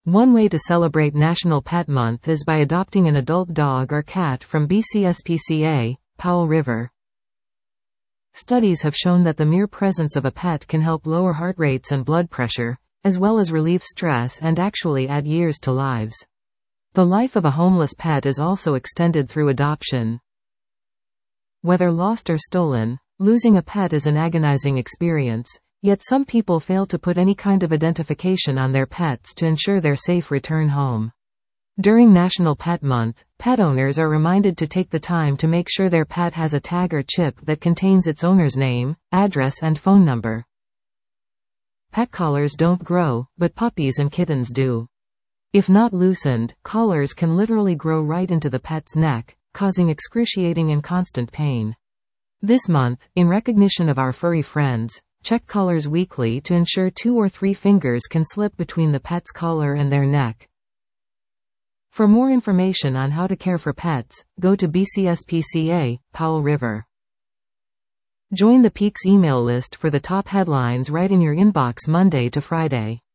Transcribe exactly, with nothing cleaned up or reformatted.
One way to celebrate National Pet Month is by adopting an adult dog or cat from B C S P C A, Powell River. Studies have shown that the mere presence of a pet can help lower heart rates and blood pressure, as well as relieve stress and actually add years to lives. The life of a homeless pet is also extended through adoption. Whether lost or stolen, losing a pet is an agonizing experience, yet some people fail to put any kind of identification on their pets to ensure their safe return home. During National Pet Month, pet owners are reminded to take the time to make sure their pet has a tag or chip that contains its owner's name, address and phone number. Pet collars don't grow, but puppies and kittens do. If not loosened, collars can literally grow right into the pet's neck, causing excruciating and constant pain. This month, in recognition of our furry friends, check collars weekly to ensure two or three fingers can slip between the pet's collar and their neck. For more information on how to care for pets, go to B C S P C A, Powell River. Join the Peaks email list for the top headlines right in your inbox Monday to Friday.